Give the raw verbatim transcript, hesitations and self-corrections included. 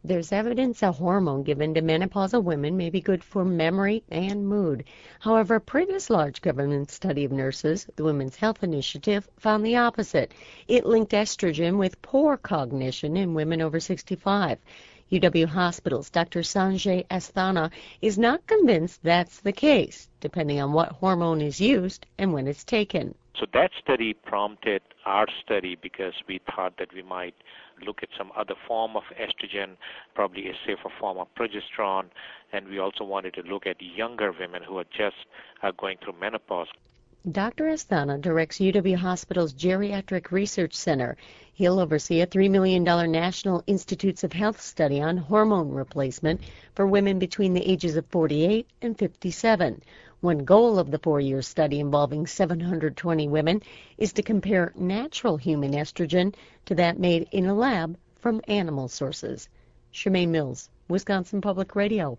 There's evidence a hormone given to menopausal women may be good for memory and mood. However, a previous large government study of nurses, the Women's Health Initiative, found the opposite. It linked estrogen with poor cognition in women over sixty-five. U W Hospital's Doctor Sanjay Asthana is not convinced that's the case, depending on what hormone is used and when it's taken. So that study prompted our study because we thought that we might look at some other form of estrogen, probably a safer form of progesterone, and we also wanted to look at younger women who are just uh, going through menopause. Doctor Asthana directs U W Hospital's Geriatric Research Center. He'll oversee a three million dollars National Institutes of Health study on hormone replacement for women between the ages of forty-eight and fifty-seven. One goal of the four-year study involving seven hundred twenty women is to compare natural human estrogen to that made in a lab from animal sources. Shemaine Mills, Wisconsin Public Radio.